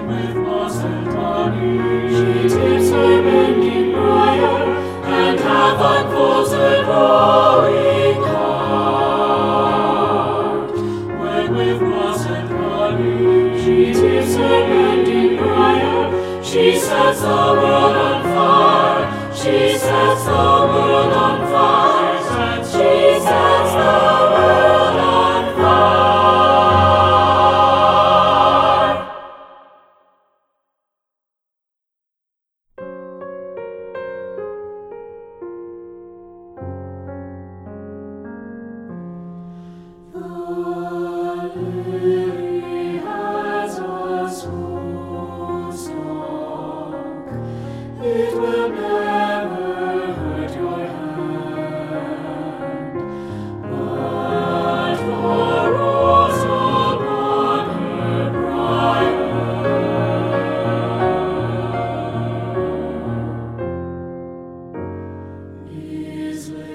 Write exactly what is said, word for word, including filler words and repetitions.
with moss and honey. She dips her bending briar, and half unfolds her growing heart. When with moss and honey she dips her bending briar, she sets the world on fire. She sets the world on fire. She sets the world on fire. The lily has a smooth stalk. It will never hurt your hand, but the rose upon her briar is laid.